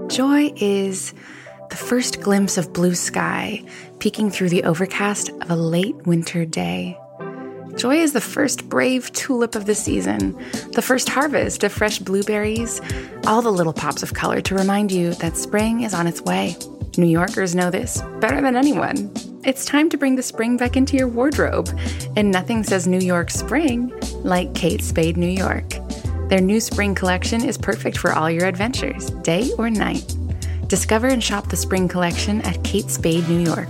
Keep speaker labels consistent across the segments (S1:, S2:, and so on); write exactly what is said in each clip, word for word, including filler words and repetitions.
S1: Joy is the first glimpse of blue sky peeking through the overcast of a late winter day. Joy is the first brave tulip of the season, the first harvest of fresh blueberries, all the little pops of color to remind you that spring is on its way. New Yorkers know this better than anyone. It's time to bring the spring back into your wardrobe, and nothing says New York spring like Kate Spade New York. Their new spring collection is perfect for all your adventures, day or night. Discover and shop the spring collection at Kate Spade New York.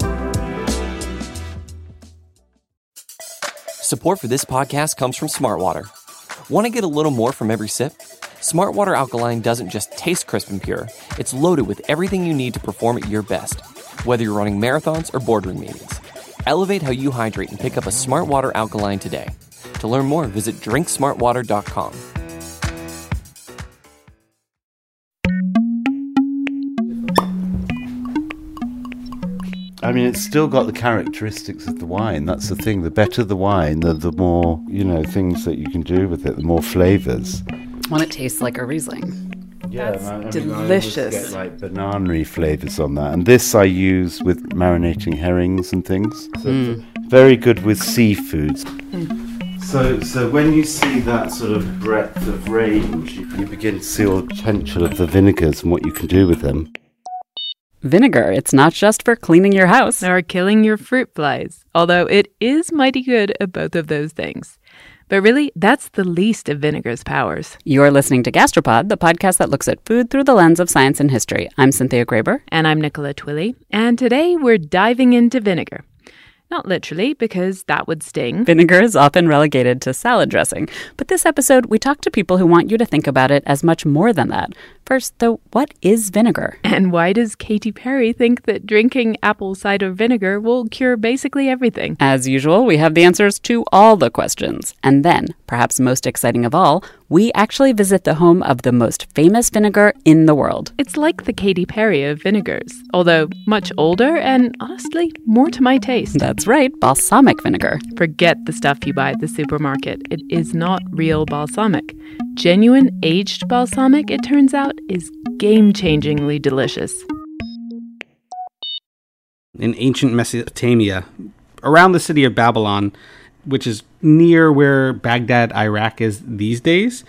S2: Support for this podcast comes from Smartwater. Want to get a little more from every sip? Smartwater Alkaline doesn't just taste crisp and pure. It's loaded with everything you need to perform at your best, whether you're running marathons or boardroom meetings. Elevate how you hydrate and pick up a Smartwater Alkaline today. To learn more, visit drink smart water dot com.
S3: I mean, it's still got the characteristics of the wine. That's the thing. The better the wine, the, the more, you know, things that you can do with it, the more flavors.
S4: When it tastes like a Riesling.
S3: Yeah,
S4: That's
S3: I mean,
S4: delicious.
S3: I always get like banana-y flavors on that. And this I use with marinating herrings and things. So
S4: Mm.
S3: very good with seafoods.
S4: Mm.
S3: So, so when you see that sort of breadth of range, you, you begin to see all the potential of the vinegars and what you can do with them.
S4: Vinegar, it's not just for cleaning your house.
S5: Or killing your fruit flies, although it is mighty good at both of those things. But really, that's the least of vinegar's powers.
S4: You're listening to Gastropod, the podcast that looks at food through the lens of science and history. I'm Cynthia Graber.
S5: And I'm Nicola Twilley. And today we're diving into vinegar. Not literally, because that would sting.
S4: Vinegar is often relegated to salad dressing. But this episode, we talk to people who want you to think about it as much more than that. First, though, what is vinegar?
S5: And why does Katy Perry think that drinking apple cider vinegar will cure basically everything?
S4: As usual, we have the answers to all the questions. And then, perhaps most exciting of all, we actually visit the home of the most famous vinegar in the world.
S5: It's like the Katy Perry of vinegars, although much older and, honestly, more to my taste.
S4: That's right, balsamic vinegar.
S5: Forget the stuff you buy at the supermarket. It is not real balsamic. Genuine aged balsamic, it turns out, is game-changingly delicious.
S6: In ancient Mesopotamia, around the city of Babylon, which is near where Baghdad, Iraq is these days,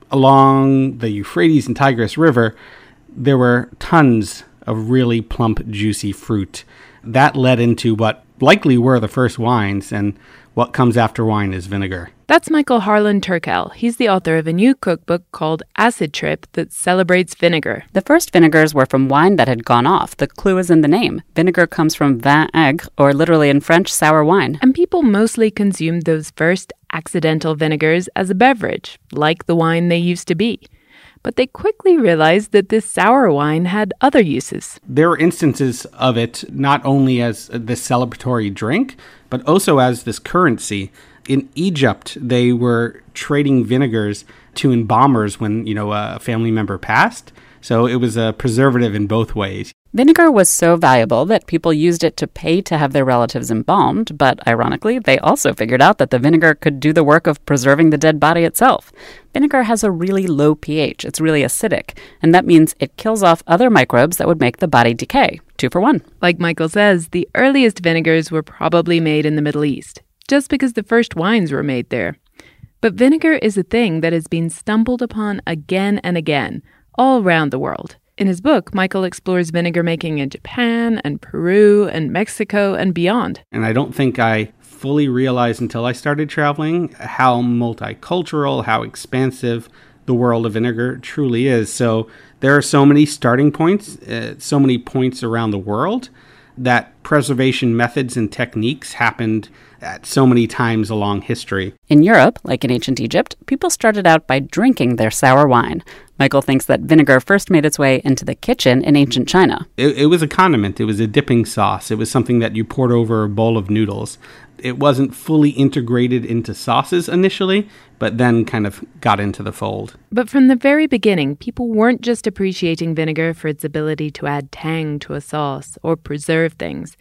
S6: along the Euphrates and Tigris River, there were tons of really plump, juicy fruit. That led into what likely were the first wines, and what comes after wine is vinegar.
S5: That's Michael Harlan Turkel. He's the author of a new cookbook called Acid Trip that celebrates vinegar.
S4: The first vinegars were from wine that had gone off. The clue is in the name. Vinegar comes from vin aigre, or literally in French, sour wine.
S5: And people mostly consumed those first accidental vinegars as a beverage, like the wine they used to be. But they quickly realized that this sour wine had other uses.
S6: There are instances of it not only as this celebratory drink, but also as this currency. In Egypt, they were trading vinegars to embalmers when, you know, a family member passed. So it was a preservative in both ways.
S4: Vinegar was so valuable that people used it to pay to have their relatives embalmed, but ironically, they also figured out that the vinegar could do the work of preserving the dead body itself. Vinegar has a really low pH. It's really acidic, and that means it kills off other microbes that would make the body decay. Two for one.
S5: Like Michael says, the earliest vinegars were probably made in the Middle East, just because the first wines were made there. But vinegar is a thing that has been stumbled upon again and again, all around the world. In his book, Michael explores vinegar making in Japan and Peru and Mexico and beyond.
S6: And I don't think I fully realized until I started traveling how multicultural, how expansive the world of vinegar truly is. So there are so many starting points, uh, so many points around the world, that preservation methods and techniques happened at so many times along history.
S4: In Europe, like in ancient Egypt, people started out by drinking their sour wine. Michael thinks that vinegar first made its way into the kitchen in ancient China.
S6: It, it was a condiment. It was a dipping sauce. It was something that you poured over a bowl of noodles. It wasn't fully integrated into sauces initially, but then kind of got into the fold.
S5: But from the very beginning, people weren't just appreciating vinegar for its ability to add tang to a sauce or preserve things.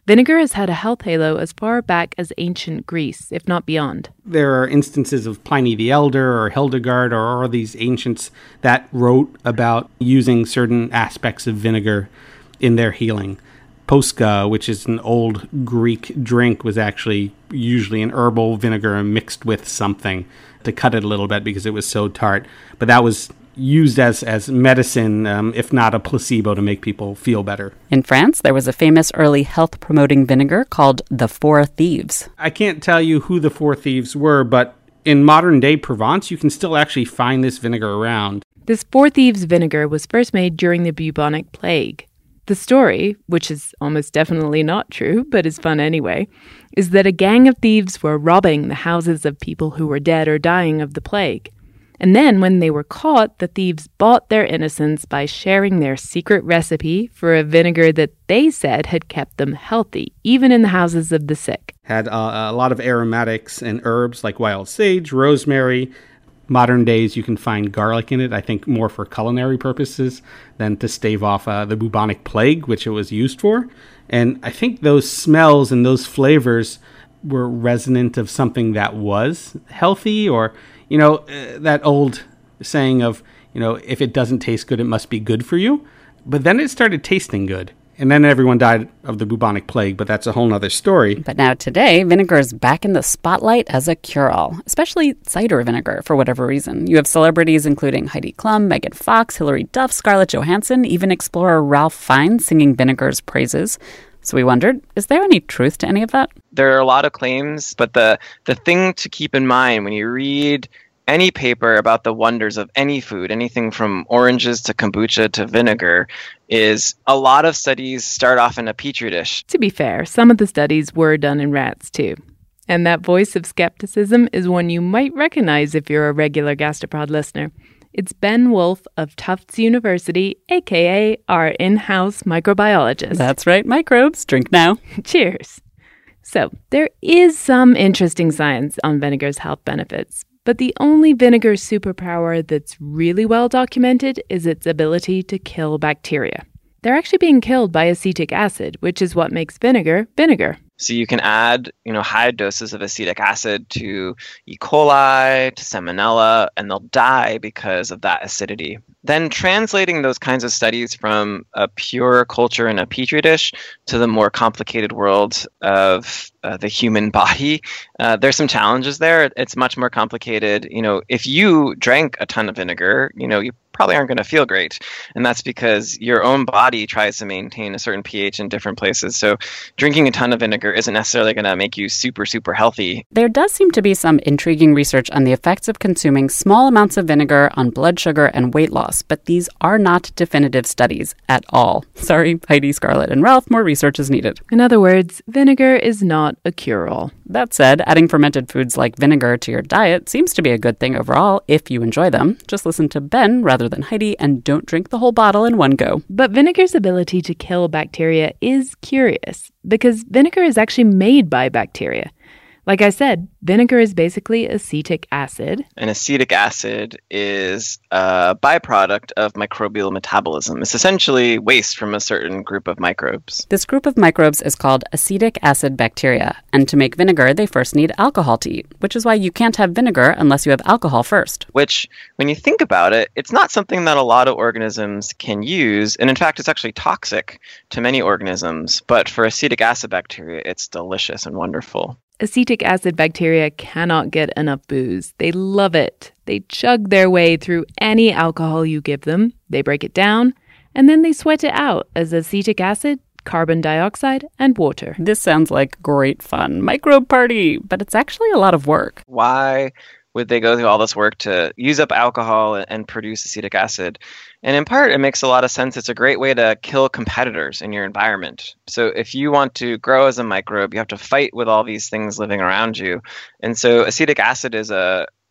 S5: Vinegar has had a health halo as far back as ancient Greece, if not beyond.
S6: There are instances of Pliny the Elder or Hildegard or all these ancients that wrote about using certain aspects of vinegar in their healing. Posca, which is an old Greek drink, was actually usually an herbal vinegar mixed with something to cut it a little bit because it was so tart. But that was used as, as medicine, um, if not a placebo, to make people feel better.
S4: In France, there was a famous early health-promoting vinegar called the Four Thieves.
S6: I can't tell you who the Four Thieves were, but in modern-day Provence, you can still actually find this vinegar around.
S5: This Four Thieves vinegar was first made during the bubonic plague. The story, which is almost definitely not true, but is fun anyway, is that a gang of thieves were robbing the houses of people who were dead or dying of the plague. And then, when they were caught, the thieves bought their innocence by sharing their secret recipe for a vinegar that they said had kept them healthy, even in the houses of the sick.
S6: Had uh, a lot of aromatics and herbs like wild sage, rosemary. Modern days, you can find garlic in it, I think more for culinary purposes than to stave off uh, the bubonic plague, which it was used for. And I think those smells and those flavors were resonant of something that was healthy, or you know, uh, that old saying of, you know, if it doesn't taste good, it must be good for you. But then it started tasting good. And then everyone died of the bubonic plague, but that's a whole nother story.
S4: But now today, vinegar is back in the spotlight as a cure-all, especially cider vinegar, for whatever reason. You have celebrities including Heidi Klum, Megan Fox, Hilary Duff, Scarlett Johansson, even explorer Ralph Fiennes singing vinegar's praises. So we wondered, is there any truth to any of that?
S7: There are a lot of claims, but the, the thing to keep in mind when you read any paper about the wonders of any food, anything from oranges to kombucha to vinegar, is a lot of studies start off in a petri dish.
S5: To be fair, some of the studies were done in rats too. And that voice of skepticism is one you might recognize if you're a regular Gastropod listener. It's Ben Wolfe of Tufts University, aka our in-house microbiologist.
S4: That's right, microbes. Drink now.
S5: Cheers. So, there is some interesting science on vinegar's health benefits, but the only vinegar superpower that's really well documented is its ability to kill bacteria. They're actually being killed by acetic acid, which is what makes vinegar vinegar.
S7: So you can add, you know, high doses of acetic acid to E. coli, to Salmonella, and they'll die because of that acidity. Then translating those kinds of studies from a pure culture in a petri dish to the more complicated world of uh, the human body, uh, there's some challenges there. It's much more complicated. You know, if you drank a ton of vinegar, you know, you probably aren't going to feel great. And that's because your own body tries to maintain a certain pH in different places. So drinking a ton of vinegar isn't necessarily going to make you super, super healthy.
S4: There does seem to be some intriguing research on the effects of consuming small amounts of vinegar on blood sugar and weight loss, but these are not definitive studies at all. Sorry, Heidi, Scarlett, and Ralph, more research is needed.
S5: In other words, vinegar is not a cure-all.
S4: That said, adding fermented foods like vinegar to your diet seems to be a good thing overall if you enjoy them. Just listen to Ben rather than Heidi and don't drink the whole bottle in one go.
S5: But vinegar's ability to kill bacteria is curious because vinegar is actually made by bacteria. Like I said, vinegar is basically acetic acid.
S7: And acetic acid is a byproduct of microbial metabolism. It's essentially waste from a certain group of microbes.
S4: This group of microbes is called acetic acid bacteria. And to make vinegar, they first need alcohol to eat, which is why you can't have vinegar unless you have alcohol first.
S7: Which, when you think about it, it's not something that a lot of organisms can use. And in fact, it's actually toxic to many organisms. But for acetic acid bacteria, it's delicious and wonderful.
S5: Acetic acid bacteria cannot get enough booze. They love it. They chug their way through any alcohol you give them. They break it down, and then they sweat it out as acetic acid, carbon dioxide, and water.
S4: This sounds like great fun. Microbe party, but it's actually a lot of work.
S7: Why would they go through all this work to use up alcohol and produce acetic acid? And in part, it makes a lot of sense. It's a great way to kill competitors in your environment. So if you want to grow as a microbe, you have to fight with all these things living around you. And so acetic acid is a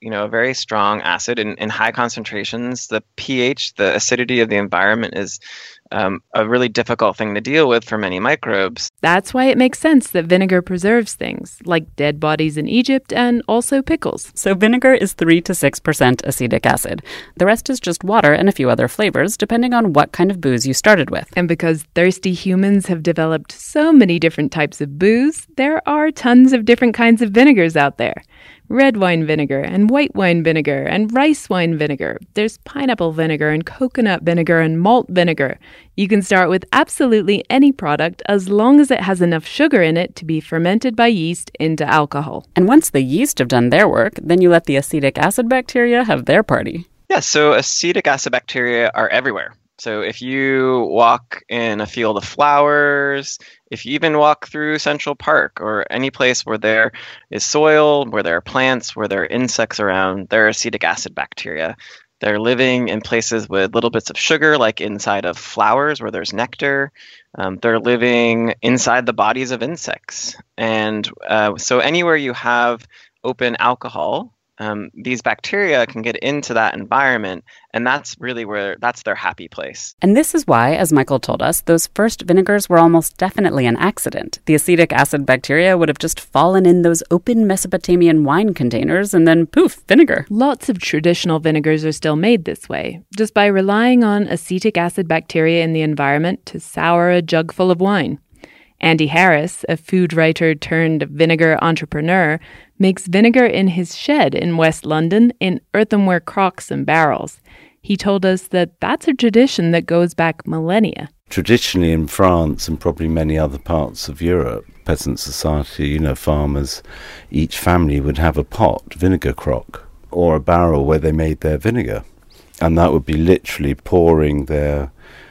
S7: you know, a very strong acid in, in high concentrations. The pH, the acidity of the environment is um, a really difficult thing to deal with for many microbes.
S5: That's why it makes sense that vinegar preserves things, like dead bodies in Egypt and also pickles.
S4: So vinegar is three to six percent acetic acid. The rest is just water and a few other flavors, depending on what kind of booze you started with.
S5: And because thirsty humans have developed so many different types of booze, there are tons of different kinds of vinegars out there. Red wine vinegar and white wine vinegar and rice wine vinegar. There's pineapple vinegar and coconut vinegar and malt vinegar. You can start with absolutely any product as long as it has enough sugar in it to be fermented by yeast into alcohol.
S4: And once the yeast have done their work, then you let the acetic acid bacteria have their party.
S7: Yeah, so acetic acid bacteria are everywhere. So if you walk in a field of flowers, if you even walk through Central Park or any place where there is soil, where there are plants, where there are insects around, there are acetic acid bacteria. They're living in places with little bits of sugar, like inside of flowers where there's nectar. Um, they're living inside the bodies of insects. And uh, so anywhere you have open alcohol, Um, these bacteria can get into that environment, and that's really where that's their happy place.
S4: And this is why, as Michael told us, those first vinegars were almost definitely an accident. The acetic acid bacteria would have just fallen in those open Mesopotamian wine containers, and then poof, vinegar.
S5: Lots of traditional vinegars are still made this way, just by relying on acetic acid bacteria in the environment to sour a jug full of wine. Andy Harris, a food writer turned vinegar entrepreneur, makes vinegar in his shed in West London in earthenware crocks and barrels. He told us that that's a tradition that goes back millennia.
S3: Traditionally in France and probably many other parts of Europe, peasant society, you know, farmers, each family would have a pot, vinegar crock, or a barrel where they made their vinegar. And that would be literally pouring their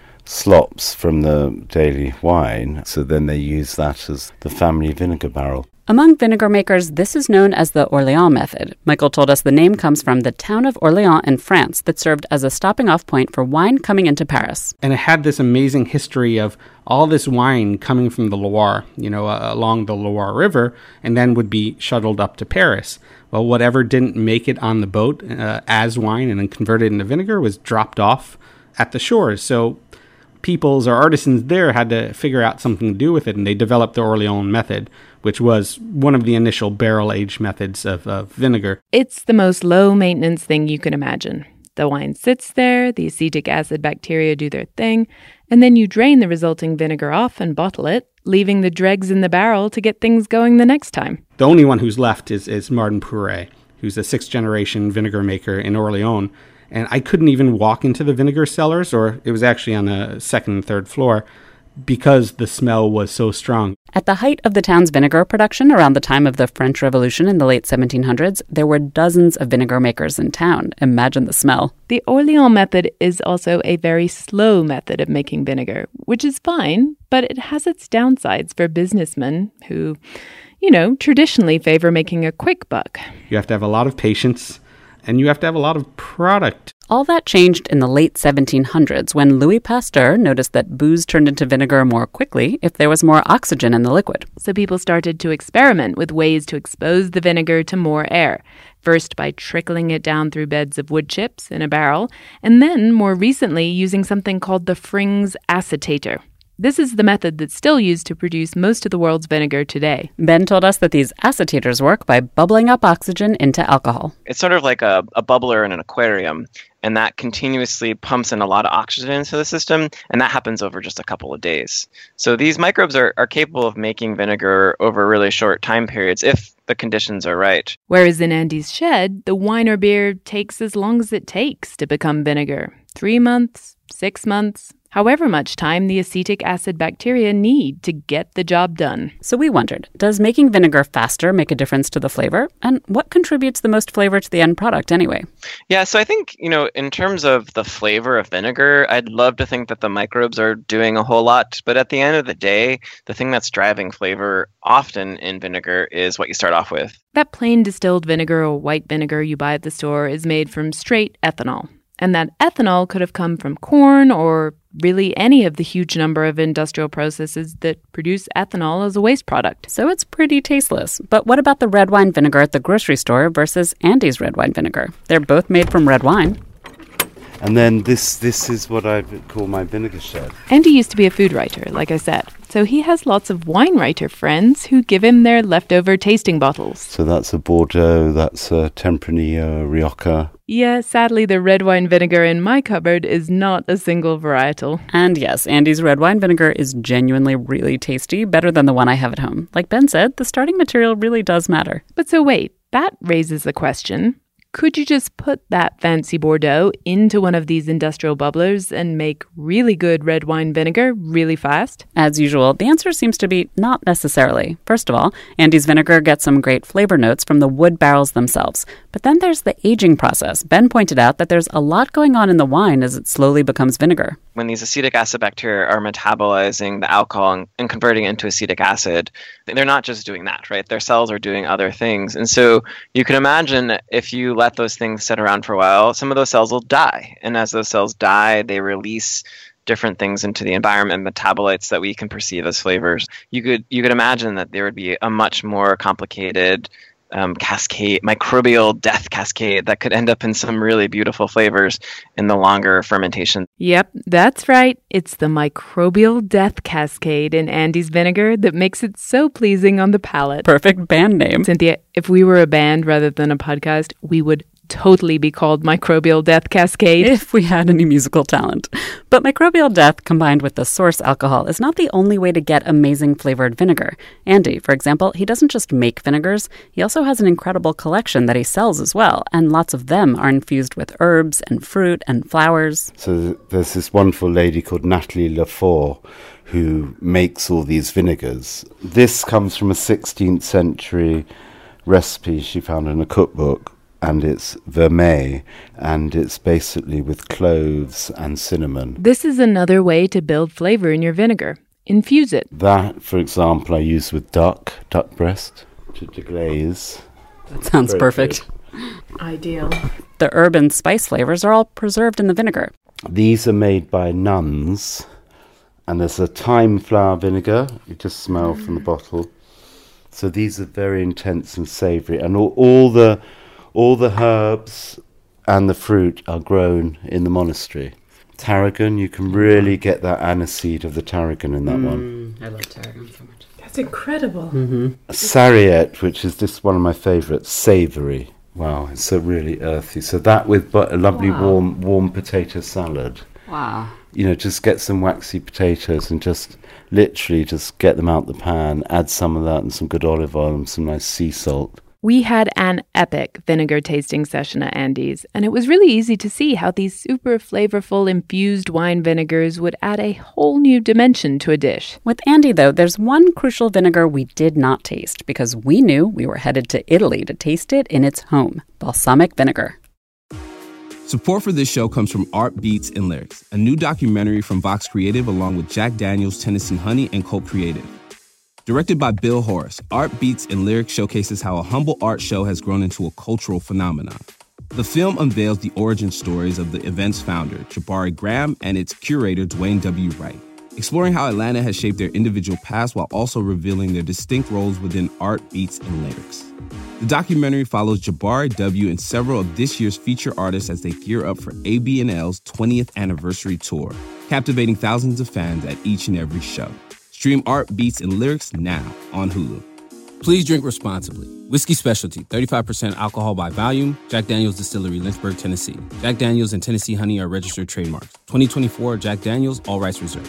S3: slops from the daily wine, so then they use that as the family vinegar barrel.
S4: Among vinegar makers, this is known as the Orléans method. Michael told us the name comes from the town of Orléans in France that served as a stopping-off point for wine coming into Paris.
S6: And it had this amazing history of all this wine coming from the Loire, you know, uh, along the Loire River, and then would be shuttled up to Paris. Well, whatever didn't make it on the boat uh, as wine and then converted into vinegar was dropped off at the shores. So peoples or artisans there had to figure out something to do with it, and they developed the Orléans method, which was one of the initial barrel-aged methods of, of vinegar.
S5: It's the most low-maintenance thing you can imagine. The wine sits there, the acetic acid bacteria do their thing, and then you drain the resulting vinegar off and bottle it, leaving the dregs in the barrel to get things going the next time.
S6: The only one who's left is, is Martin Pouret, who's a sixth-generation vinegar maker in Orléans. And I couldn't even walk into the vinegar cellars, or it was actually on the second and third floor, because the smell was so strong.
S4: At the height of the town's vinegar production around the time of the French Revolution in the late seventeen hundreds, there were dozens of vinegar makers in town. Imagine the smell.
S5: The Orléans method is also a very slow method of making vinegar, which is fine, but it has its downsides for businessmen who, you know, traditionally favor making a quick buck.
S6: You have to have a lot of patience, and you have to have a lot of product.
S4: All that changed in the late seventeen hundreds when Louis Pasteur noticed that booze turned into vinegar more quickly if there was more oxygen in the liquid.
S5: So people started to experiment with ways to expose the vinegar to more air, first by trickling it down through beds of wood chips in a barrel, and then more recently using something called the Frings acetator. This is the method that's still used to produce most of the world's vinegar today.
S4: Ben told us that these acetators work by bubbling up oxygen into alcohol.
S7: It's sort of like a, a bubbler in an aquarium, and that continuously pumps in a lot of oxygen into the system, and that happens over just a couple of days. So these microbes are, are capable of making vinegar over really short time periods if the conditions are right.
S5: Whereas in Andy's shed, the wine or beer takes as long as it takes to become vinegar. Three months, six months, however much time the acetic acid bacteria need to get the job done.
S4: So we wondered, does making vinegar faster make a difference to the flavor? And what contributes the most flavor to the end product anyway?
S7: Yeah, so I think, you know, in terms of the flavor of vinegar, I'd love to think that the microbes are doing a whole lot. But at the end of the day, the thing that's driving flavor often in vinegar is what you start off with.
S5: That plain distilled vinegar or white vinegar you buy at the store is made from straight ethanol. and that ethanol could have come from corn or really any of the huge number of industrial processes that produce ethanol as a waste product.
S4: So it's pretty tasteless. But what about the red wine vinegar at the grocery store versus Andy's red wine vinegar? They're both made from red wine.
S3: And then this this is what I call my vinegar shed.
S5: Andy used to be a food writer, like I said. So he has lots of wine writer friends who give him their leftover tasting bottles.
S3: So that's a Bordeaux, that's a Tempranillo, Rioja.
S5: Yeah, sadly, the red wine vinegar in my cupboard is not a single varietal.
S4: And yes, Andy's red wine vinegar is genuinely really tasty, better than the one I have at home. Like Ben said, the starting material really does matter.
S5: But so wait, that raises the question. Could you just put that fancy Bordeaux into one of these industrial bubblers and make really good red wine vinegar really fast?
S4: As usual, the answer seems to be not necessarily. First of all, Andy's vinegar gets some great flavor notes from the wood barrels themselves. But then there's the aging process. Ben pointed out that there's a lot going on in the wine as it slowly becomes vinegar.
S7: When these acetic acid bacteria are metabolizing the alcohol and, and converting it into acetic acid, they're not just doing that, right? Their cells are doing other things. And so you can imagine if you let those things sit around for a while, some of those cells will die. And as those cells die, they release different things into the environment, metabolites that we can perceive as flavors. You could you could imagine that there would be a much more complicated Um, cascade, microbial death cascade that could end up in some really beautiful flavors in the longer fermentation.
S5: Yep, that's right. It's the microbial death cascade in Andy's vinegar that makes it so pleasing on the palate.
S4: Perfect band name.
S5: Cynthia, if we were a band rather than a podcast, we would totally be called Microbial Death Cascade.
S4: If we had any musical talent. But microbial death combined with the source alcohol is not the only way to get amazing flavored vinegar. Andy, for example, he doesn't just make vinegars, he also has an incredible collection that he sells as well, and lots of them are infused with herbs and fruit and flowers.
S3: So there's this wonderful lady called Natalie Lafort who makes all these vinegars. This comes from a sixteenth century recipe she found in a cookbook. And it's vermeil, and it's basically with cloves and cinnamon.
S5: This is another way to build flavor in your vinegar. Infuse it.
S3: That, for example, I use with duck, duck breast, to deglaze.
S4: That sounds Very perfect.
S5: Good. Ideal.
S4: The herb and spice flavors are all preserved in the vinegar.
S3: These are made by nuns, and there's a thyme flower vinegar. You just smell mm. from the bottle. So these are very intense and savoury, and all, all the... All the herbs and the fruit are grown in the monastery. Tarragon, you can really get that aniseed of the tarragon in that mm, one.
S4: I love tarragon so much.
S5: That's incredible.
S4: Mm-hmm.
S3: Sarriette, which is this one of my favourites, savoury. Wow, it's so really earthy. So that with but a lovely wow. warm warm potato salad.
S4: Wow.
S3: You know, just get some waxy potatoes and just literally just get them out the pan, add some of that and some good olive oil and some nice sea salt.
S5: We had an epic vinegar tasting session at Andy's, and it was really easy to see how these super flavorful infused wine vinegars would add a whole new dimension to a dish.
S4: With Andy, though, there's one crucial vinegar we did not taste because we knew we were headed to Italy to taste it in its home, balsamic vinegar.
S8: Support for this show comes from Art Beats and Lyrics, a new documentary from Vox Creative along with Jack Daniels, Tennessee Honey, and Colt Creative. Directed by Bill Horace, Art Beats and Lyrics showcases how a humble art show has grown into a cultural phenomenon. The film unveils the origin stories of the event's founder, Jabari Graham, and its curator, Dwayne W. Wright, exploring how Atlanta has shaped their individual past while also revealing their distinct roles within art, beats, and lyrics. The documentary follows Jabari W. and several of this year's feature artists as they gear up for A B and L's twentieth anniversary tour, captivating thousands of fans at each and every show. Stream Art, Beats, and Lyrics now on Hulu. Please drink responsibly. Whiskey Specialty, thirty-five percent alcohol by volume. Jack Daniels Distillery, Lynchburg, Tennessee. Jack Daniels and Tennessee Honey are registered trademarks. twenty twenty-four Jack Daniels, all rights reserved.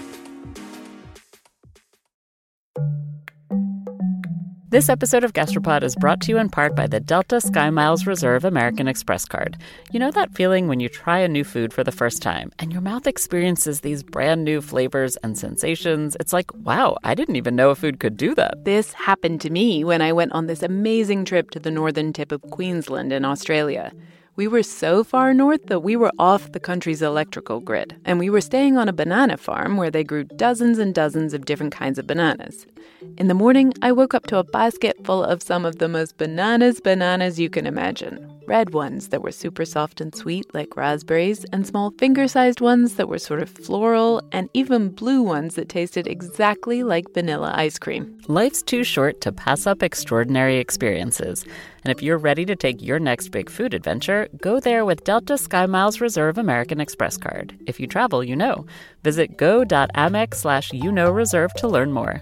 S4: This episode of Gastropod is brought to you in part by the Delta SkyMiles Reserve American Express card. You know that feeling when you try a new food for the first time and your mouth experiences these brand new flavors and sensations? It's like, wow, I didn't even know a food could do that.
S5: This happened to me when I went on this amazing trip to the northern tip of Queensland in Australia. We were so far north that we were off the country's electrical grid, and we were staying on a banana farm where they grew dozens and dozens of different kinds of bananas. In the morning, I woke up to a basket full of some of the most bananas bananas you can imagine. Red ones that were super soft and sweet like raspberries, and small finger-sized ones that were sort of floral, and even blue ones that tasted exactly like vanilla ice cream.
S4: Life's too short to pass up extraordinary experiences. And if you're ready to take your next big food adventure, go there with Delta SkyMiles Reserve American Express card. If you travel, you know. Visit go.amex slash you know reserve to learn more.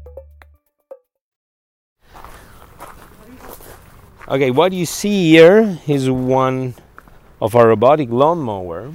S9: Okay, what you see here is one of our robotic lawnmower.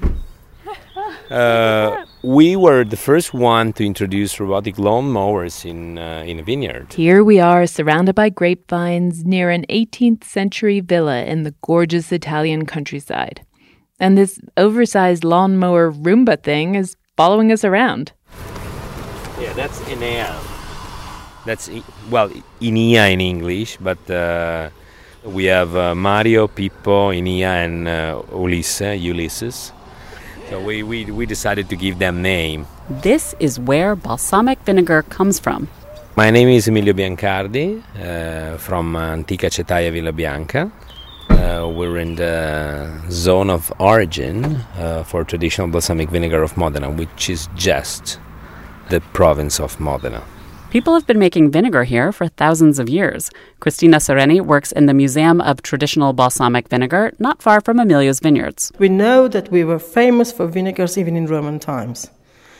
S9: Uh, we were the first one to introduce robotic lawnmowers in uh, in a vineyard.
S5: Here we are, surrounded by grapevines near an eighteenth century villa in the gorgeous Italian countryside. And this oversized lawnmower Roomba thing is following us around.
S9: Yeah, that's Enea. That's, well, Enea in English, but uh, we have uh, Mario, Pippo, Enea, and uh, Ulisse, Ulysses. So we, we, we decided to give them name.
S4: This is where balsamic vinegar comes from.
S9: My name is Emilio Biancardi, uh, from Antica Cetaia Villa Bianca. Uh, we're in the zone of origin uh, for traditional balsamic vinegar of Modena, which is just the province of Modena.
S4: People have been making vinegar here for thousands of years. Cristina Sereni works in the Museum of Traditional Balsamic Vinegar, not far from Emilio's vineyards.
S10: We know that we were famous for vinegars even in Roman times.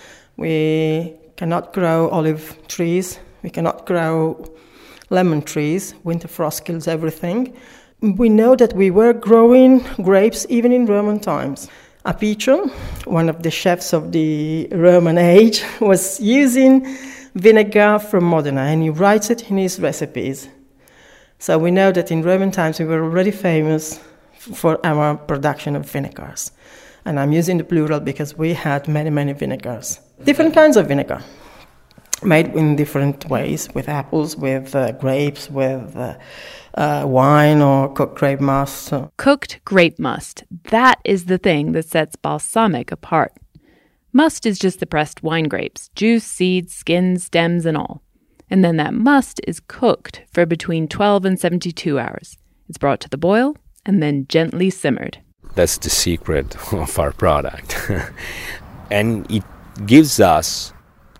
S10: We cannot grow olive trees, we cannot grow lemon trees, winter frost kills everything. We know that we were growing grapes even in Roman times. Apiccio, one of the chefs of the Roman age, was using vinegar from Modena, and he writes it in his recipes. So we know that in Roman times we were already famous for our production of vinegars. And I'm using the plural because we had many, many vinegars. Different kinds of vinegar, made in different ways, with apples, with uh, grapes, with uh, uh, wine or cooked grape must.
S5: Cooked grape must. That is the thing that sets balsamic apart. Must is just the pressed wine grapes, juice, seeds, skins, stems, and all. And then that must is cooked for between twelve and seventy-two hours. It's brought to the boil and then gently simmered.
S9: That's the secret of our product. And it gives us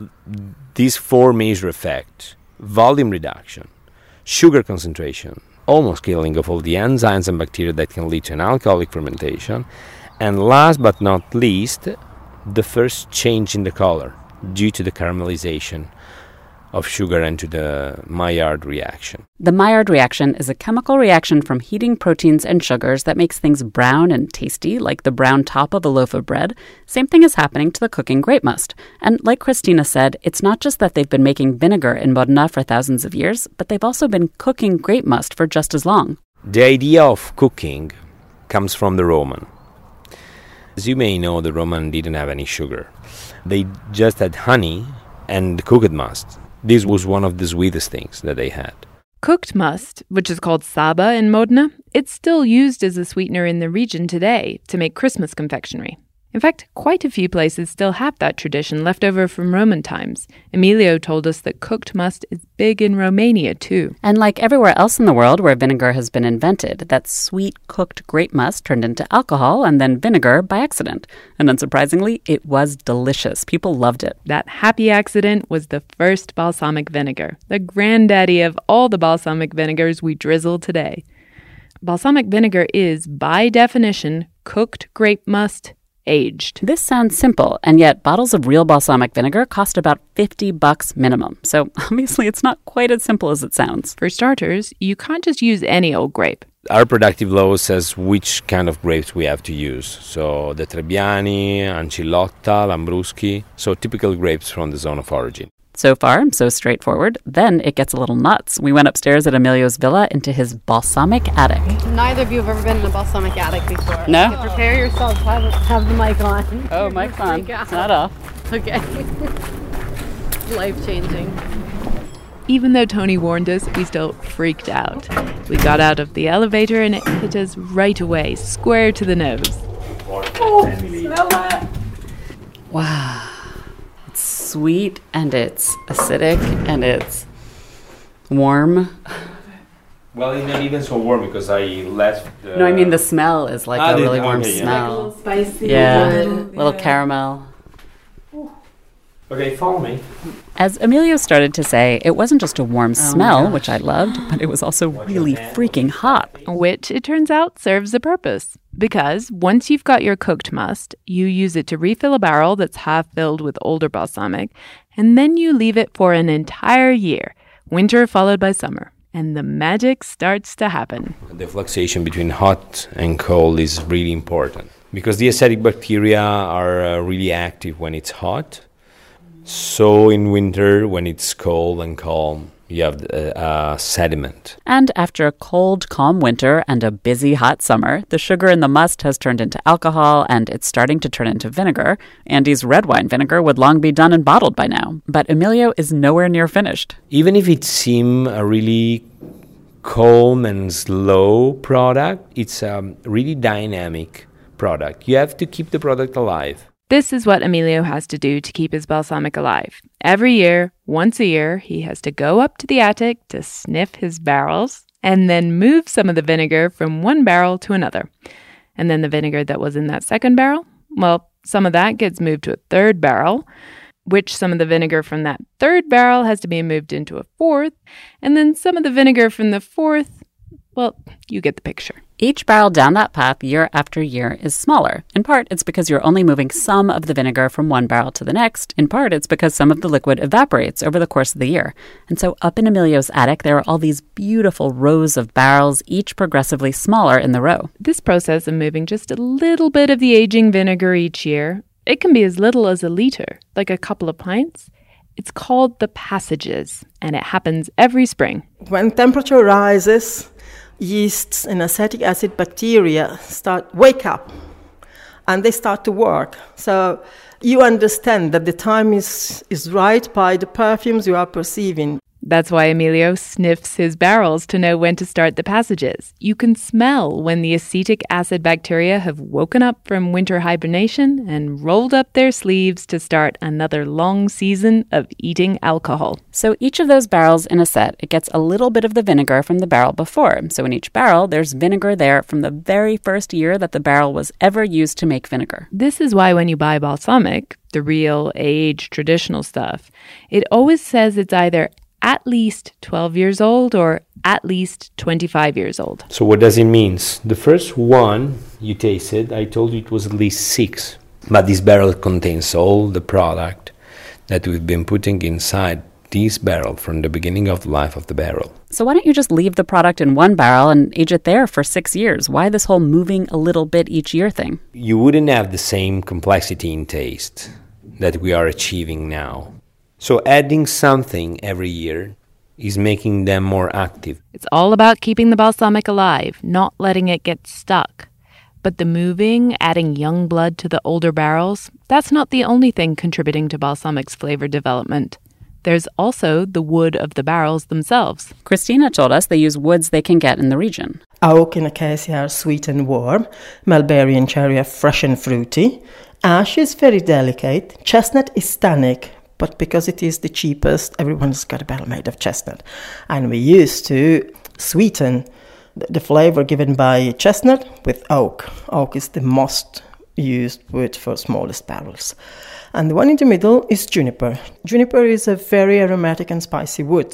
S9: these four major effects: volume reduction, sugar concentration, almost killing of all the enzymes and bacteria that can lead to an alcoholic fermentation, and last but not least, the first change in the color due to the caramelization of sugar and to the Maillard reaction.
S4: The Maillard reaction is a chemical reaction from heating proteins and sugars that makes things brown and tasty, like the brown top of a loaf of bread. Same thing is happening to the cooking grape must. And like Cristina said, it's not just that they've been making vinegar in Modena for thousands of years, but they've also been cooking grape must for just as long.
S9: The idea of cooking comes from the Roman. As you may know, the Roman didn't have any sugar. They just had honey and cooked must. This was one of the sweetest things that they had.
S5: Cooked must, which is called saba in Modena, it's still used as a sweetener in the region today to make Christmas confectionery. In fact, quite a few places still have that tradition left over from Roman times. Emilio told us that cooked must is big in Romania, too.
S4: And like everywhere else in the world where vinegar has been invented, that sweet cooked grape must turned into alcohol and then vinegar by accident. And unsurprisingly, it was delicious. People loved it.
S5: That happy accident was the first balsamic vinegar, the granddaddy of all the balsamic vinegars we drizzle today. Balsamic vinegar is, by definition, cooked grape must aged.
S4: This sounds simple, and yet bottles of real balsamic vinegar cost about fifty bucks minimum. So obviously it's not quite as simple as it sounds.
S5: For starters, you can't just use any old grape.
S9: Our productive law says which kind of grapes we have to use. So the Trebbiani, Ancilotta, Lambruschi, so typical grapes from the zone of origin.
S4: So far, so straightforward. Then it gets a little nuts. We went upstairs at Emilio's villa into his balsamic attic.
S11: Neither of you have ever been in a balsamic attic before.
S4: No?
S11: You prepare yourself, have, have the mic on.
S4: Oh, mic's on. It's not off.
S11: Okay. Life-changing.
S5: even though Tony warned us, we still freaked out. We got out of the elevator and it hit us right away, square to the nose.
S11: Oh, smell that!
S4: Wow. It's sweet and it's acidic and it's warm.
S9: Well, it's not even so warm because I left. Uh,
S4: no, I mean the smell is like
S9: ah,
S4: a really
S9: the,
S4: warm
S9: okay, yeah.
S4: smell.
S11: Like a little spicy.
S4: Yeah,
S11: Yeah.
S4: little caramel.
S9: Okay, follow me.
S4: As Emilio started to say, it wasn't just a warm smell, which I loved, but it was also really freaking hot.
S5: Which, it turns out, serves a purpose. Because once you've got your cooked must, you use it to refill a barrel that's half filled with older balsamic, and then you leave it for an entire year, winter followed by summer. And the magic starts to happen.
S9: The fluctuation between hot and cold is really important because the acidic bacteria are uh, really active when it's hot. So in winter, when it's cold and calm, you have uh, uh, sediment.
S4: And after a cold, calm winter and a busy, hot summer, the sugar in the must has turned into alcohol and it's starting to turn into vinegar. Andy's red wine vinegar would long be done and bottled by now. But Emilio is nowhere near finished.
S9: Even if it seems a really calm and slow product, it's a really dynamic product. You have to keep the product alive.
S5: This is what Emilio has to do to keep his balsamic alive. Every year, once a year, he has to go up to the attic to sniff his barrels and then move some of the vinegar from one barrel to another. And then the vinegar that was in that second barrel, well, some of that gets moved to a third barrel, which some of the vinegar from that third barrel has to be moved into a fourth, and then some of the vinegar from the fourth, well, you get the picture.
S4: Each barrel down that path year after year is smaller. In part, it's because you're only moving some of the vinegar from one barrel to the next. In part, it's because some of the liquid evaporates over the course of the year. And so up in Emilio's attic, there are all these beautiful rows of barrels, each progressively smaller in the row.
S5: This process of moving just a little bit of the aging vinegar each year, it can be as little as a liter, like a couple of pints. It's called the passages, and it happens every spring.
S10: When temperature rises, yeasts and acetic acid bacteria start wake up and they start to work. So you understand that the time is, is right by the perfumes you are perceiving.
S5: That's why Emilio sniffs his barrels to know when to start the passages. You can smell when the acetic acid bacteria have woken up from winter hibernation and rolled up their sleeves to start another long season of eating alcohol.
S4: So each of those barrels in a set, it gets a little bit of the vinegar from the barrel before. So in each barrel, there's vinegar there from the very first year that the barrel was ever used to make vinegar.
S5: This is why when you buy balsamic, the real aged traditional stuff, it always says it's either at least twelve years old or at least twenty-five years old.
S9: So what does it mean? The first one you tasted, I told you it was at least six. But this barrel contains all the product that we've been putting inside this barrel from the beginning of the life of the barrel.
S4: So why don't you just leave the product in one barrel and age it there for six years? Why this whole moving a little bit each year thing?
S9: You wouldn't have the same complexity in taste that we are achieving now. So adding something every year is making them more active.
S5: It's all about keeping the balsamic alive, not letting it get stuck. But the moving, adding young blood to the older barrels, that's not the only thing contributing to balsamic's flavor development. There's also the wood of the barrels themselves.
S4: Christina told us they use woods they can get in the region.
S10: Oak and acacia are sweet and warm. Mulberry and cherry are fresh and fruity. Ash is very delicate. Chestnut is tannic. But because it is the cheapest, everyone's got a barrel made of chestnut. And we used to sweeten the flavor given by chestnut with oak. Oak is the most used wood for smallest barrels. And the one in the middle is juniper. Juniper is a very aromatic and spicy wood.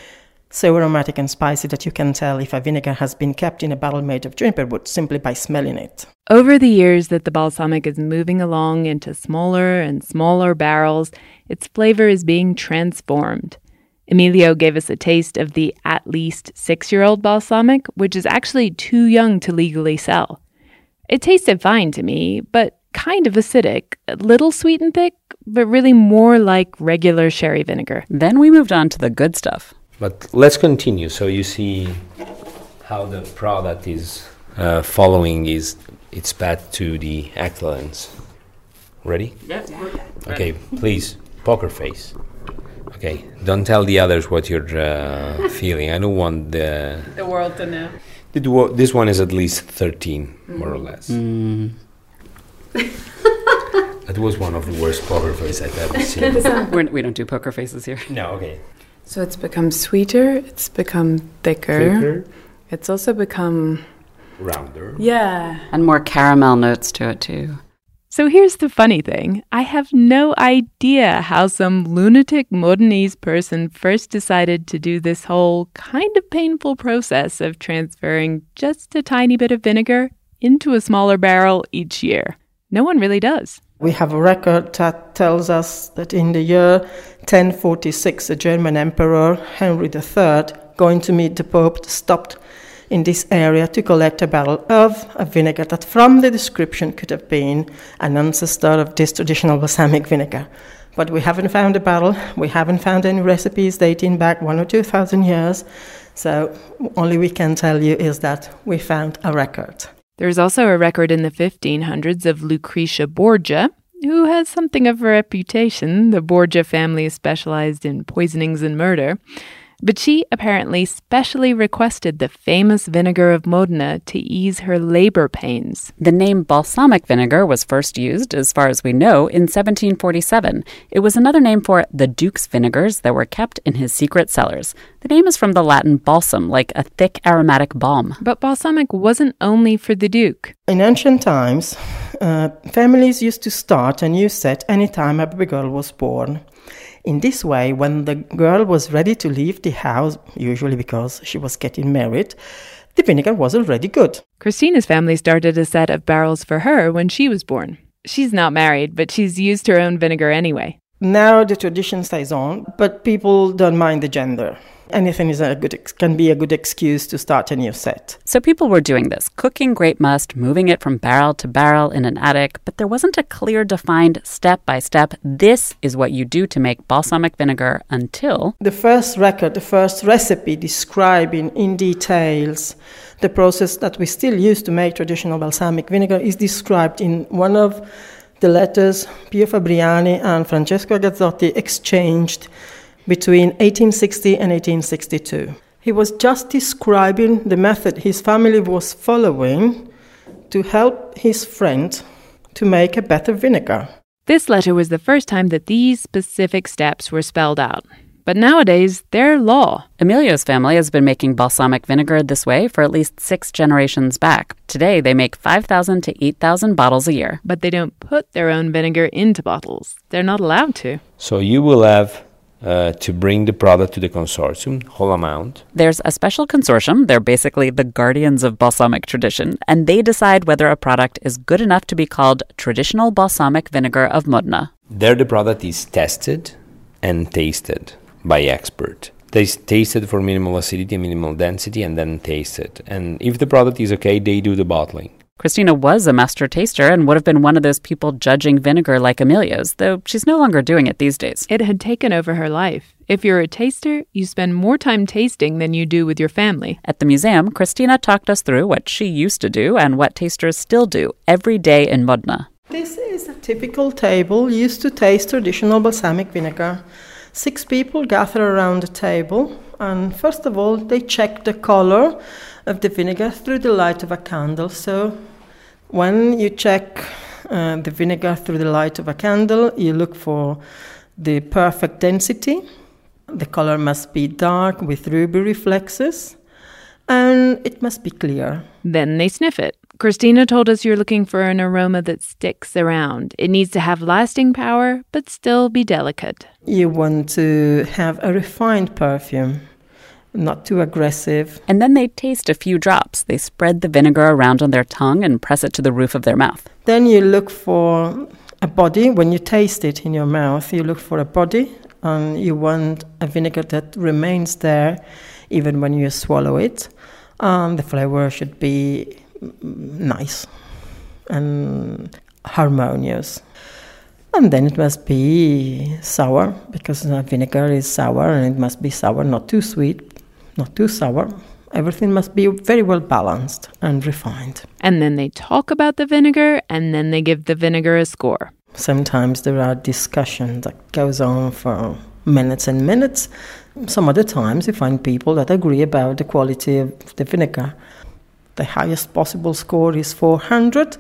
S10: So aromatic and spicy that you can tell if a vinegar has been kept in a barrel made of juniper wood simply by smelling it.
S5: Over the years that the balsamic is moving along into smaller and smaller barrels, its flavor is being transformed. Emilio gave us a taste of the at least six-year-old balsamic, which is actually too young to legally sell. It tasted fine to me, but kind of acidic, a little sweet and thick, but really more like regular sherry vinegar.
S4: Then we moved on to the good stuff.
S9: But let's continue. So you see how the product is uh, following is its path to the excellence. Ready?
S4: Yeah.
S9: Okay, please, poker face. Okay, don't tell the others what you're uh, feeling. I don't want the...
S11: The world to know.
S9: This one is at least thirteen, mm. more or less. Mm. That was one of the worst poker faces I've ever seen.
S4: We're, we don't do poker faces here.
S9: No, okay.
S11: So it's become sweeter, it's become thicker.
S9: Thicker.
S11: It's also become...
S9: rounder.
S11: Yeah.
S4: And more caramel notes to it, too.
S5: So here's the funny thing. I have no idea how some lunatic Modenese person first decided to do this whole kind of painful process of transferring just a tiny bit of vinegar into a smaller barrel each year. No one really does.
S10: We have a record that tells us that in the year ten forty-six, the German Emperor Henry the Third, going to meet the Pope, stopped in this area to collect a barrel of a vinegar that from the description could have been an ancestor of this traditional balsamic vinegar. But we haven't found a barrel, we haven't found any recipes dating back one or two thousand years, so only we can tell you is that we found a record.
S5: There's also a record in the fifteen hundreds of Lucretia Borgia, who has something of a reputation. The Borgia family specialized in poisonings and murder. But she apparently specially requested the famous vinegar of Modena to ease her labor pains.
S4: The name balsamic vinegar was first used, as far as we know, in seventeen forty-seven. It was another name for the Duke's vinegars that were kept in his secret cellars. The name is from the Latin balsam, like a thick aromatic balm.
S5: But balsamic wasn't only for the Duke.
S10: In ancient times, uh, families used to start a new set any time a baby girl was born. In this way, when the girl was ready to leave the house, usually because she was getting married, the vinegar was already good.
S5: Christina's family started a set of barrels for her when she was born. She's not married, but she's used her own vinegar anyway.
S10: Now the tradition stays on, but people don't mind the gender. Anything is a good can be a good excuse to start a new set.
S4: So people were doing this, cooking grape must, moving it from barrel to barrel in an attic, but there wasn't a clear defined step-by-step, this is what you do to make balsamic vinegar until...
S10: The first record, the first recipe describing in details the process that we still use to make traditional balsamic vinegar is described in one of the letters Pio Fabriani and Francesco Gazzotti exchanged between eighteen sixty and eighteen sixty-two. He was just describing the method his family was following to help his friend to make a better vinegar.
S5: This letter was the first time that these specific steps were spelled out. But nowadays, they're law.
S4: Emilio's family has been making balsamic vinegar this way for at least six generations back. Today, they make five thousand to eight thousand bottles a year.
S5: But they don't put their own vinegar into bottles. They're not allowed to.
S9: So you will have uh, to bring the product to the consortium, whole amount.
S4: There's a special consortium. They're basically the guardians of balsamic tradition, and they decide whether a product is good enough to be called traditional balsamic vinegar of Modena.
S9: There the product is tested and tasted by expert. They taste it for minimal acidity and minimal density and then taste it. And if the product is okay, they do the bottling.
S4: Christina was a master taster and would have been one of those people judging vinegar like Emilio's, though she's no longer doing it these days.
S5: It had taken over her life. If you're a taster, you spend more time tasting than you do with your family.
S4: At the museum, Christina talked us through what she used to do and what tasters still do every day in Modena.
S10: This is a typical table used to taste traditional balsamic vinegar. Six people gather around the table, and first of all, they check the color of the vinegar through the light of a candle. So when you check uh, the vinegar through the light of a candle, you look for the perfect density. The color must be dark with ruby reflexes, and it must be clear.
S5: Then they sniff it. Christina told us you're looking for an aroma that sticks around. It needs to have lasting power, but still be delicate.
S10: You want to have a refined perfume, not too aggressive.
S4: And then they taste a few drops. They spread the vinegar around on their tongue and press it to the roof of their mouth.
S10: Then you look for a body. When you taste it in your mouth, you look for a body, and you want a vinegar that remains there even when you swallow it. And the flavor should be nice and harmonious. And then it must be sour, because vinegar is sour, and it must be sour, not too sweet, not too sour. Everything must be very well balanced and refined.
S5: And then they talk about the vinegar, and then they give the vinegar a score.
S10: Sometimes there are discussions that goes on for minutes and minutes. Some other times you find people that agree about the quality of the vinegar. The highest possible score is four hundred.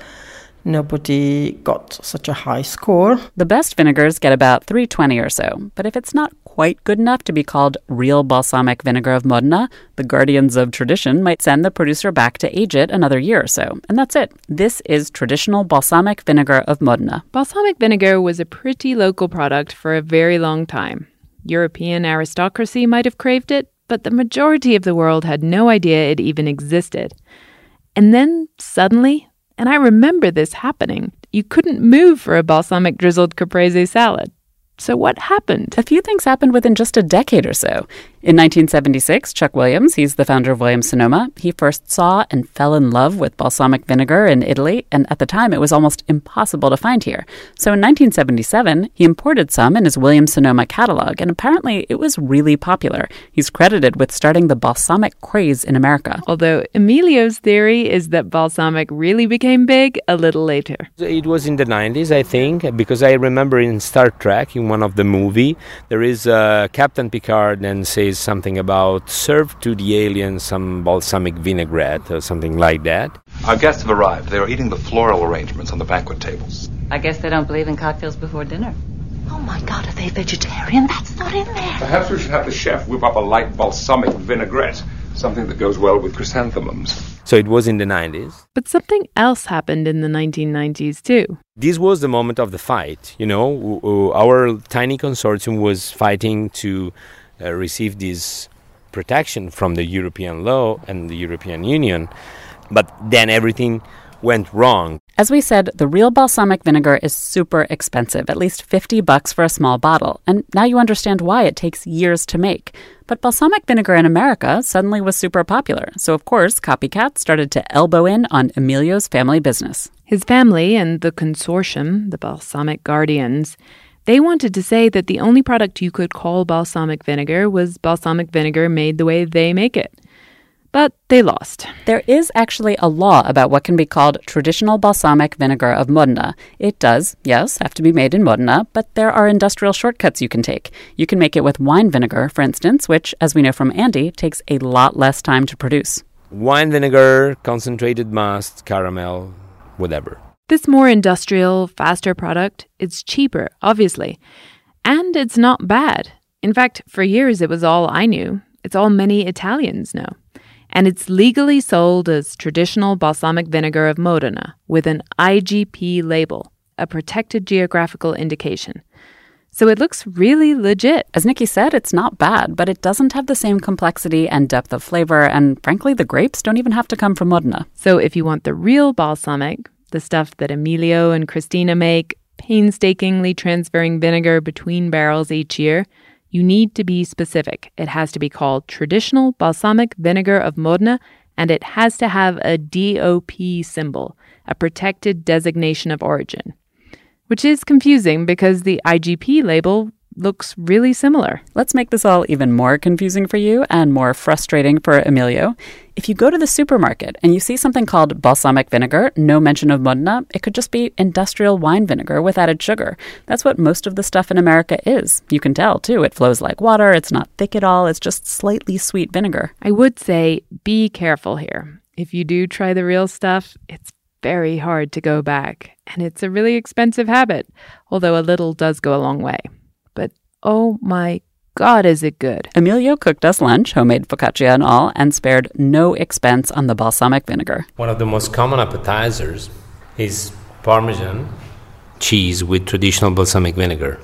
S10: Nobody got such a high score.
S4: The best vinegars get about three twenty or so, but if it's not quite good enough to be called real balsamic vinegar of Modena, the guardians of tradition might send the producer back to age it another year or so. And that's it. This is traditional balsamic vinegar of Modena.
S5: Balsamic vinegar was a pretty local product for a very long time. European aristocracy might have craved it, but the majority of the world had no idea it even existed. And then, suddenly, and I remember this happening, you couldn't move for a balsamic drizzled caprese salad. So what happened?
S4: A few things happened within just a decade or so. In nineteen seventy-six, Chuck Williams, he's the founder of Williams-Sonoma, he first saw and fell in love with balsamic vinegar in Italy, and at the time it was almost impossible to find here. So in nineteen seventy-seven, he imported some in his Williams-Sonoma catalog, and apparently it was really popular. He's credited with starting the balsamic craze in America.
S5: Although Emilio's theory is that balsamic really became big a little later.
S9: It was in the nineties, I think, because I remember in Star Trek, in one of the movie, there is uh, Captain Picard and says something about serve to the aliens some balsamic vinaigrette or something like that.
S12: Our guests have arrived. They are eating the floral arrangements on the banquet tables.
S13: I guess they don't believe in cocktails before dinner. Oh my God, are they vegetarian? That's not in there.
S12: Perhaps we should have the chef whip up a light balsamic vinaigrette, something that goes well with chrysanthemums.
S9: So it was in the nineties.
S5: But something else happened in the nineteen nineties too.
S9: This was the moment of the fight. You know, our tiny consortium was fighting to uh, receive this protection from the European law and the European Union. But then everything went wrong.
S4: As we said, the real balsamic vinegar is super expensive, at least fifty bucks for a small bottle. And now you understand why it takes years to make. But balsamic vinegar in America suddenly was super popular. So, of course, copycats started to elbow in on Emilio's family business.
S5: His family and the consortium, the Balsamic Guardians, they wanted to say that the only product you could call balsamic vinegar was balsamic vinegar made the way they make it. But they lost.
S4: There is actually a law about what can be called traditional balsamic vinegar of Modena. It does, yes, have to be made in Modena, but there are industrial shortcuts you can take. You can make it with wine vinegar, for instance, which, as we know from Andy, takes a lot less time to produce.
S9: Wine vinegar, concentrated must, caramel, whatever.
S5: This more industrial, faster product, it's cheaper, obviously. And it's not bad. In fact, for years it was all I knew. It's all many Italians know. And it's legally sold as traditional balsamic vinegar of Modena with an I G P label, a protected geographical indication. So it looks really legit.
S4: As Nikki said, it's not bad, but it doesn't have the same complexity and depth of flavor, and frankly, the grapes don't even have to come from Modena.
S5: So if you want the real balsamic, the stuff that Emilio and Christina make, painstakingly transferring vinegar between barrels each year, you need to be specific. It has to be called traditional balsamic vinegar of Modena, and it has to have a D O P symbol, a protected designation of origin. Which is confusing because the I G P label looks really similar.
S4: Let's make this all even more confusing for you and more frustrating for Emilio. If you go to the supermarket and you see something called balsamic vinegar, no mention of Modena, it could just be industrial wine vinegar with added sugar. That's what most of the stuff in America is. You can tell, too. It flows like water. It's not thick at all. It's just slightly sweet vinegar.
S5: I would say be careful here. If you do try the real stuff, it's very hard to go back. And it's a really expensive habit, although a little does go a long way. But oh my God, is it good.
S4: Emilio cooked us lunch, homemade focaccia and all, and spared no expense on the balsamic vinegar.
S9: One of the most common appetizers is Parmesan cheese with traditional balsamic vinegar.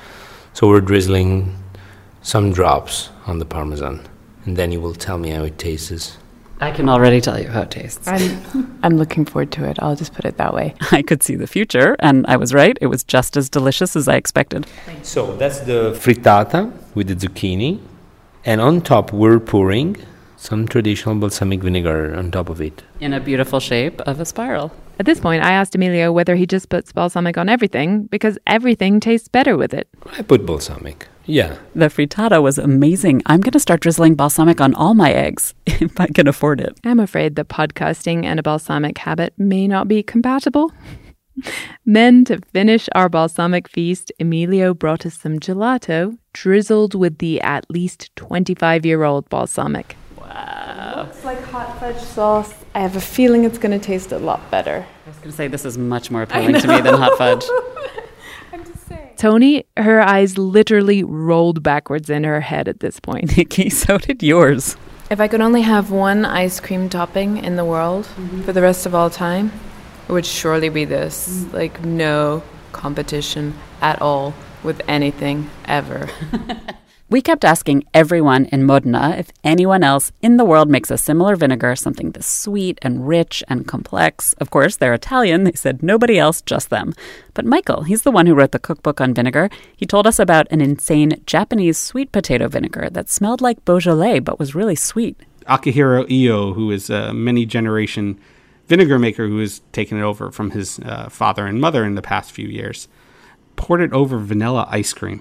S9: So we're drizzling some drops on the Parmesan, and then you will tell me how it tastes.
S4: I can already tell you how it tastes.
S11: I'm, I'm looking forward to it. I'll just put it that way.
S4: I could see the future, and I was right. It was just as delicious as I expected.
S9: So that's the frittata with the zucchini, and on top we're pouring some traditional balsamic vinegar on top of it.
S4: In a beautiful shape of a spiral.
S5: At this point, I asked Emilio whether he just puts balsamic on everything, because everything tastes better with it.
S9: I put balsamic. Yeah.
S4: The frittata was amazing. I'm going to start drizzling balsamic on all my eggs, if I can afford it.
S5: I'm afraid that podcasting and a balsamic habit may not be compatible. Then, to finish our balsamic feast, Emilio brought us some gelato drizzled with the at least twenty-five-year-old balsamic.
S11: Wow. It looks like hot fudge sauce. I have a feeling it's going to taste a lot better.
S4: I was going to say, this is much more appealing to me than hot fudge.
S11: I'm just saying.
S5: Tony, her eyes literally rolled backwards in her head at this point.
S4: Nikki, so did yours.
S11: If I could only have one ice cream topping in the world mm-hmm. for the rest of all time, it would surely be this. Mm. Like, no competition at all with anything ever.
S4: We kept asking everyone in Modena if anyone else in the world makes a similar vinegar, something this sweet and rich and complex. Of course, they're Italian. They said nobody else, just them. But Michael, he's the one who wrote the cookbook on vinegar. He told us about an insane Japanese sweet potato vinegar that smelled like Beaujolais but was really sweet.
S6: Akihiro Iyo, who is a many-generation vinegar maker who has taken it over from his uh, father and mother in the past few years, poured it over vanilla ice cream.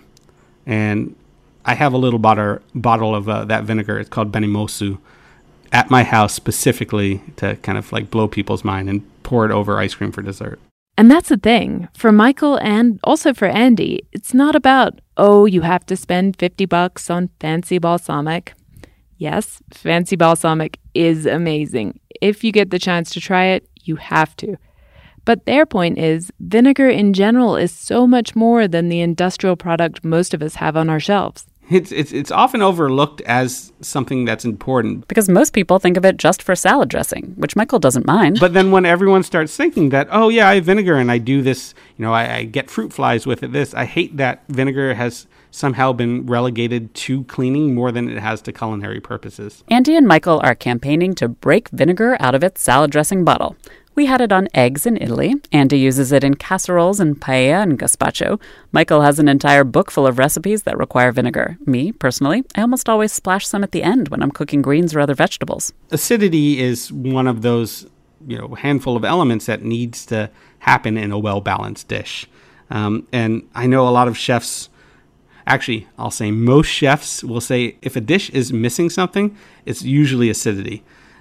S6: And I have a little bottle, bottle of uh, that vinegar. It's called Benimosu at my house specifically to kind of like blow people's mind and pour it over ice cream for dessert.
S5: And that's the thing. For Michael and also for Andy, it's not about, oh, you have to spend fifty bucks on fancy balsamic. Yes, fancy balsamic is amazing. If you get the chance to try it, you have to. But their point is, vinegar in general is so much more than the industrial product most of us have on our shelves.
S6: It's, it's it's often overlooked as something that's important.
S4: Because most people think of it just for salad dressing, which Michael doesn't mind.
S6: But then when everyone starts thinking that, oh yeah, I have vinegar and I do this, you know, I, I get fruit flies with it, this, I hate that vinegar has somehow been relegated to cleaning more than it has to culinary purposes.
S4: Andy and Michael are campaigning to break vinegar out of its salad dressing bottle. We had it on eggs in Italy. Andy uses it in casseroles and paella and gazpacho. Michael has an entire book full of recipes that require vinegar. Me, personally, I almost always splash some at the end when I'm cooking greens or other vegetables.
S6: Acidity is one of those, you know, handful of elements that needs to happen in a well-balanced dish. Um, and I know a lot of chefs, actually, I'll say most chefs will say if a dish is missing something, it's usually acidity.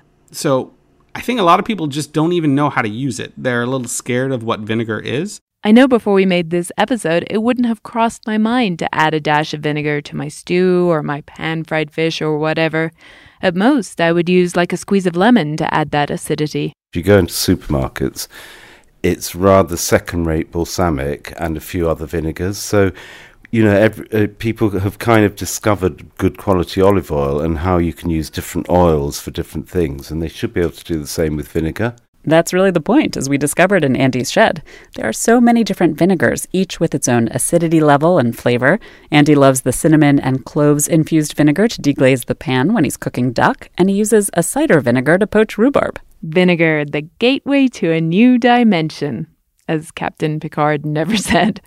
S6: So I think a lot of people just don't even know how to use it. They're a little scared of what vinegar is.
S5: I know before we made this episode, it wouldn't have crossed my mind to add a dash of vinegar to my stew or my pan-fried fish or whatever. At most, I would use like a squeeze of lemon to add that acidity.
S3: If you go into supermarkets, it's rather second-rate balsamic and a few other vinegars. So, you know, every, uh, people have kind of discovered good quality olive oil and how you can use different oils for different things, and they should be able to do the same with vinegar.
S4: That's really the point, as we discovered in Andy's shed. There are so many different vinegars, each with its own acidity level and flavor. Andy loves the cinnamon and cloves-infused vinegar to deglaze the pan when he's cooking duck, and he uses a cider vinegar to poach rhubarb.
S5: Vinegar, the gateway to a new dimension, as Captain Picard never said.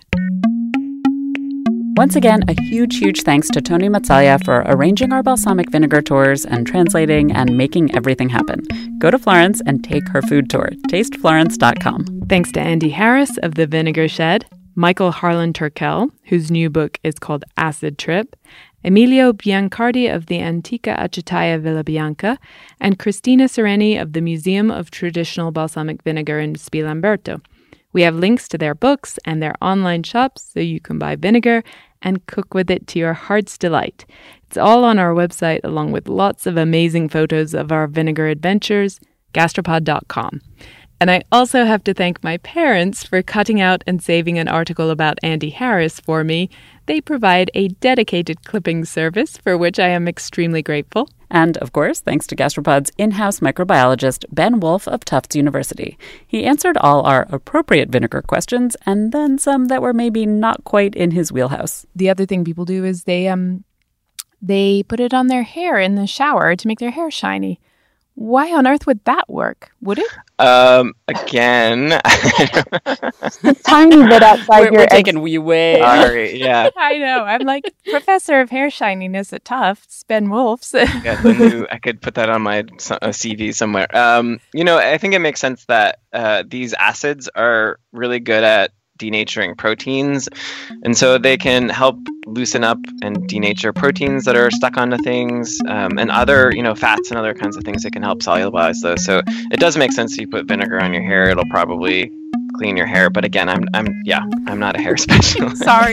S4: Once again, a huge, huge thanks to Tony Mazzaglia for arranging our balsamic vinegar tours and translating and making everything happen. Go to Florence and take her food tour, taste florence dot com.
S5: Thanks to Andy Harris of The Vinegar Shed, Michael Harlan Turkel, whose new book is called Acid Trip, Emilio Biancardi of the Antica Acetaia Villa Bianca, and Cristina Sereni of the Museum of Traditional Balsamic Vinegar in Spielamberto. We have links to their books and their online shops so you can buy vinegar and cook with it to your heart's delight. It's all on our website, along with lots of amazing photos of our vinegar adventures, gastropod dot com. And I also have to thank my parents for cutting out and saving an article about Andy Harris for me. They provide a dedicated clipping service for which I am extremely grateful.
S4: And, of course, thanks to Gastropod's in-house microbiologist, Ben Wolf of Tufts University. He answered all our appropriate vinegar questions and then some that were maybe not quite in his wheelhouse.
S11: The other thing people do is they um they put it on their hair in the shower to make their hair shiny. Why on earth would that work? Would it?
S7: Um, again,
S11: a tiny bit outside
S4: we're,
S11: your
S4: we're taking you way.
S7: Sorry, yeah.
S11: I know. I'm like professor of hair shininess at Tufts, Ben Wolfs.
S7: Yeah, the new, I could put that on my uh, C V somewhere. Um, you know, I think it makes sense that uh, these acids are really good at denaturing proteins, and so they can help loosen up and denature proteins that are stuck onto things, um, and other, you know, fats and other kinds of things that can help solubilize those. So it does make sense if you put vinegar on your hair, it'll probably clean your hair. But again, I'm I'm yeah, I'm not a hair specialist.
S1: Sorry.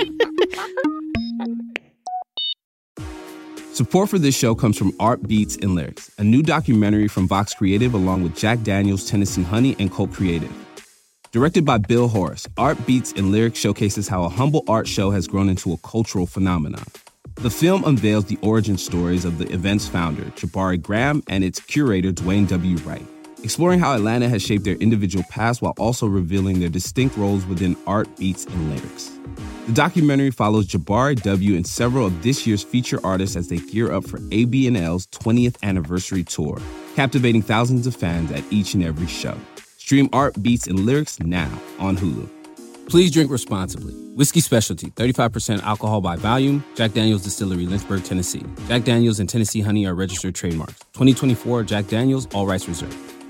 S8: Support for this show comes from Art Beats and Lyrics, a new documentary from Vox Creative along with Jack Daniels, Tennessee Honey, and Colt Creative. Directed by Bill Horace, Art Beats and Lyrics showcases how a humble art show has grown into a cultural phenomenon. The film unveils the origin stories of the event's founder, Jabari Graham, and its curator, Dwayne W. Wright, exploring how Atlanta has shaped their individual paths while also revealing their distinct roles within art, beats, and lyrics. The documentary follows Jabari W. and several of this year's feature artists as they gear up for A B and L's twentieth anniversary tour, captivating thousands of fans at each and every show. Stream Art, Beats, and Lyrics now on Hulu.
S14: Please drink responsibly. Whiskey Specialty, thirty-five percent alcohol by volume. Jack Daniels Distillery, Lynchburg, Tennessee. Jack Daniels and Tennessee Honey are registered trademarks. twenty twenty-four Jack Daniels, all rights reserved.